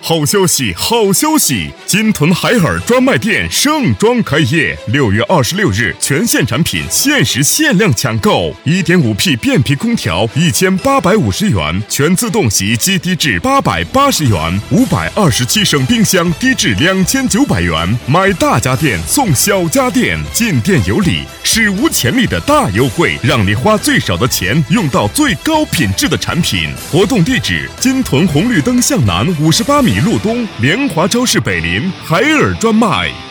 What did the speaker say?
好消息，好消息！金屯海尔专卖店盛装开业，6月26日全线产品限时限量抢购，1.5P 变频空调1850元，全自动洗衣机低至880元，527升冰箱低至2900元。买大家电送小家电，进店有礼，史无前例的大优惠，让你花最少的钱用到最高品质的产品。活动地址：金屯红绿灯向南58米路东，联华超市北邻，海尔专卖。